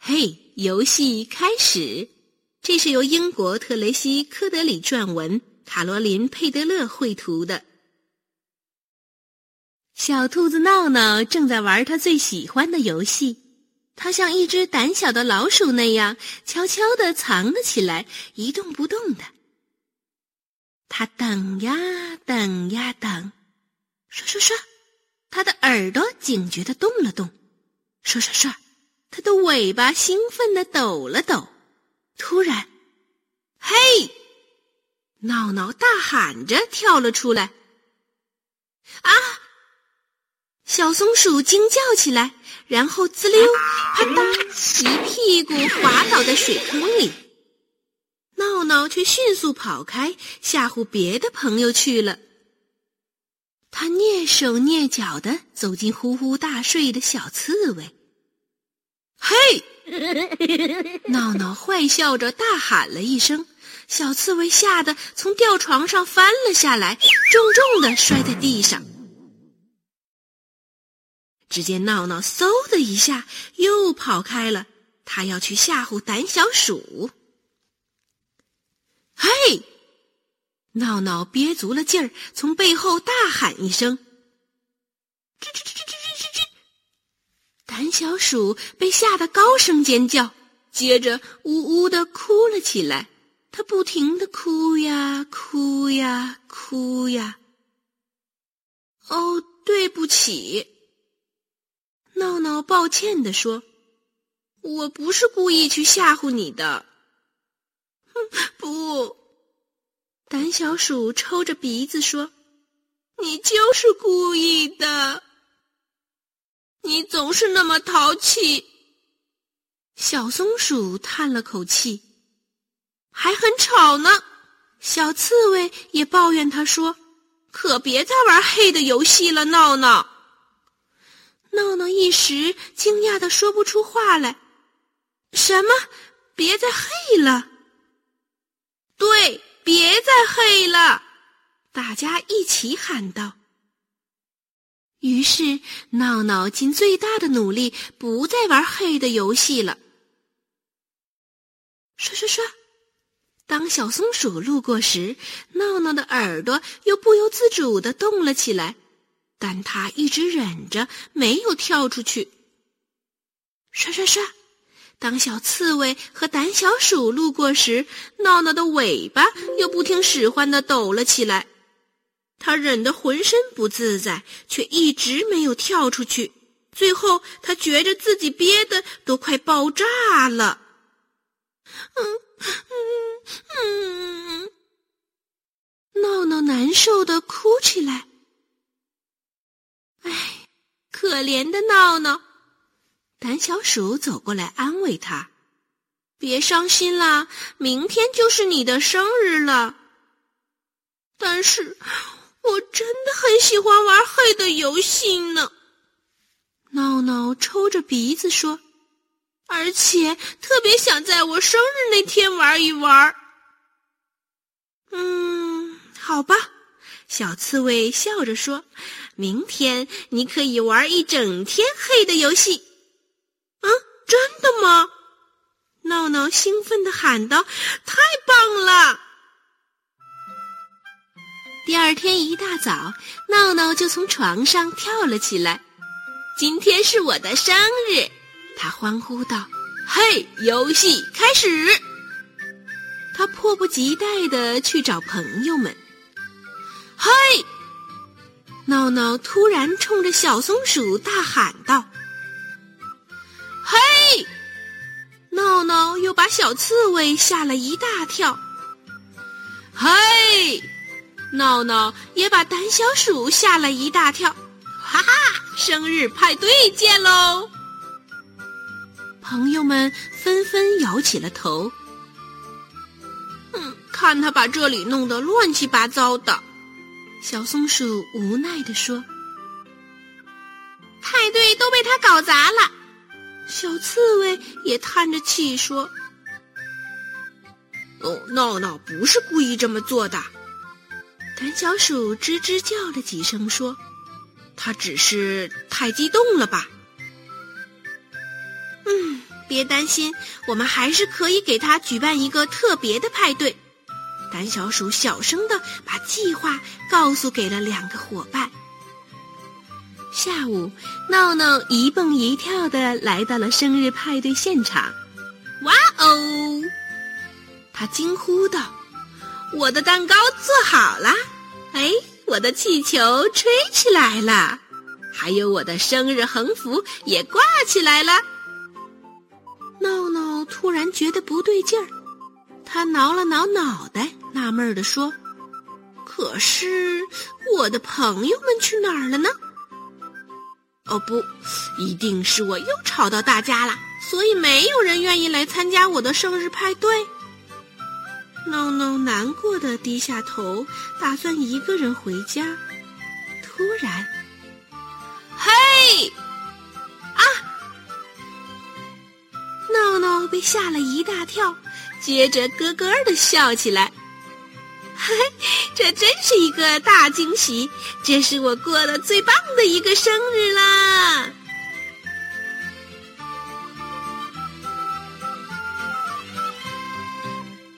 嘿，游戏开始！这是由英国特雷西·科德里撰文，卡罗琳·佩德勒绘图的。小兔子闹闹正在玩他最喜欢的游戏，它像一只胆小的老鼠那样悄悄地藏了起来，一动不动的。它等呀等呀等，刷刷刷，它的耳朵警觉地动了动，刷刷刷，它的尾巴兴奋地抖了抖。突然，嘿！闹闹大喊着跳了出来。啊！小松鼠惊叫起来，然后滋溜啪嗒一屁股滑倒在水坑里。闹闹却迅速跑开，吓唬别的朋友去了。他蹑手蹑脚地走进呼呼大睡的小刺猬。嘿！闹闹坏笑着大喊了一声，小刺猬吓得从吊床上翻了下来，重重地摔在地上。只见闹闹嗖的一下又跑开了，他要去吓唬胆小鼠。嘿！闹闹憋足了劲儿，从背后大喊一声：吱吱吱吱吱吱吱！胆小鼠被吓得高声尖叫，接着呜呜地哭了起来。它不停地哭呀哭呀哭呀。哦，对不起。闹闹抱歉地说：“我不是故意去吓唬你的。”不，胆小鼠抽着鼻子说：“你就是故意的。你总是那么淘气。”小松鼠叹了口气：“还很吵呢。”小刺猬也抱怨他说：“可别再玩黑的游戏了，闹闹。”闹闹一时惊讶地说不出话来。什么？别再黑了？对，别再黑了！大家一起喊道。于是闹闹尽最大的努力，不再玩黑的游戏了。刷刷刷，当小松鼠路过时，闹闹的耳朵又不由自主地动了起来。但他一直忍着，没有跳出去。刷刷刷，当小刺猬和胆小鼠路过时，闹闹的尾巴又不听使唤地抖了起来。他忍得浑身不自在，却一直没有跳出去。最后，他觉着自己憋得都快爆炸了。闹闹难受地哭起来。唉，可怜的闹闹。胆小鼠走过来安慰他：“别伤心啦，明天就是你的生日了。”但是我真的很喜欢玩黑的游戏呢。闹闹抽着鼻子说：“而且特别想在我生日那天玩一玩。”好吧。小刺猬笑着说：“明天你可以玩一整天黑的游戏。”真的吗？闹闹兴奋地喊道：“太棒了！”第二天一大早，闹闹就从床上跳了起来。今天是我的生日，他欢呼道：“嘿，游戏开始！”他迫不及待地去找朋友们。嘿！闹闹突然冲着小松鼠大喊道：“嘿！”闹闹又把小刺猬吓了一大跳。嘿！闹闹也把胆小鼠吓了一大跳。哈哈，生日派对见喽！朋友们纷纷摇起了头。看他把这里弄得乱七八糟的。小松鼠无奈地说：“派对都被他搞砸了。”小刺猬也叹着气说：“闹闹不是故意这么做的。”胆小鼠吱吱叫了几声说：“他只是太激动了吧。” 别担心，我们还是可以给他举办一个特别的派对。胆小鼠小声地把计划告诉给了2个伙伴。下午，闹闹一蹦一跳地来到了生日派对现场。哇哦！他惊呼道：“我的蛋糕做好了，哎，我的气球吹起来了，还有我的生日横幅也挂起来了。”闹闹突然觉得不对劲儿，他挠了挠脑袋，纳闷地说：“可是我的朋友们去哪儿了呢？哦不，一定是我又吵到大家了，所以没有人愿意来参加我的生日派对。”闹闹难过地低下头，打算一个人回家。突然，嘿！啊！闹闹被吓了一大跳，接着咯咯地笑起来。嘿，这真是一个大惊喜，这是我过得最棒的一个生日啦！